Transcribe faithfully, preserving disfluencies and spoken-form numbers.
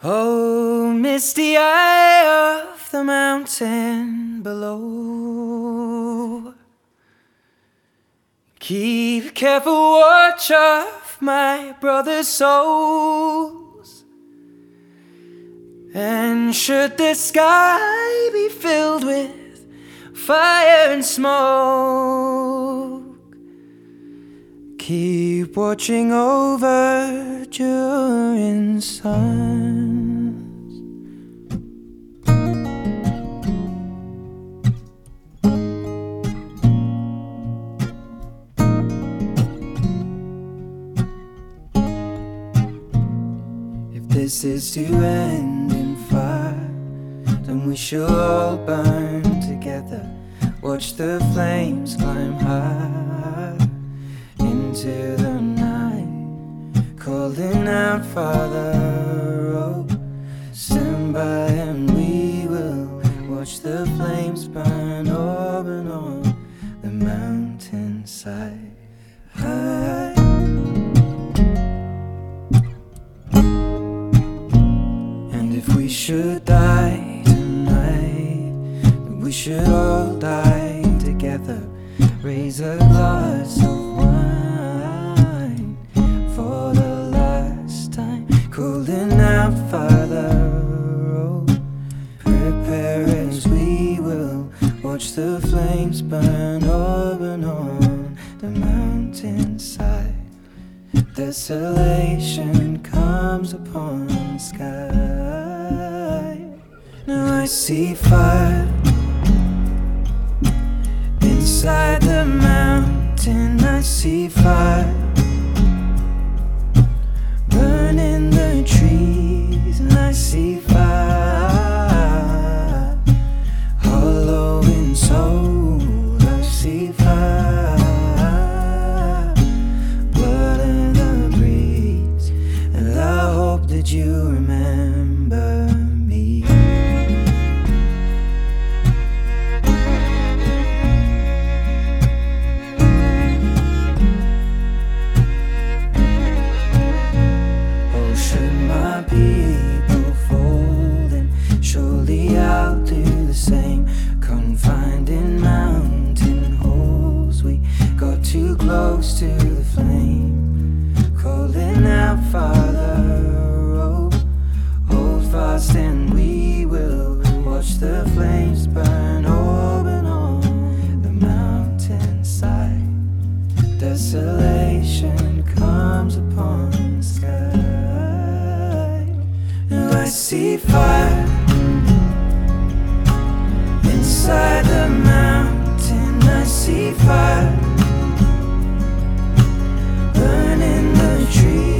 Oh, misty eye of the mountain below, keep careful watch of my brother's souls. And should the sky be filled with fire and smoke, keep watching over during suns. If this is to end in fire, then we shall all burn together. Watch the flames climb high into the night, calling out, Father, oh, stand by and we will watch the flames burn open on the mountainside. High. And if we should die tonight, then we should all die together. Raise a glass of wine for the last time, calling out, Father, oh, prepare as we will watch the flames burn open on the mountainside. Desolation comes upon the sky. Now I see fire inside the mountain. I see fire burning the trees, and I see fire hollow in soul. I see fire, blood in the breeze, and I hope that you remember me. People folding, surely I'll do the same. Confined in mountain holes, we got too close to the flame, calling out, Father, oh, hold fast and we will watch the flames burn open on the mountainside. Desolation comes upon the sky. I see fire inside the mountain. I see fire burning the trees.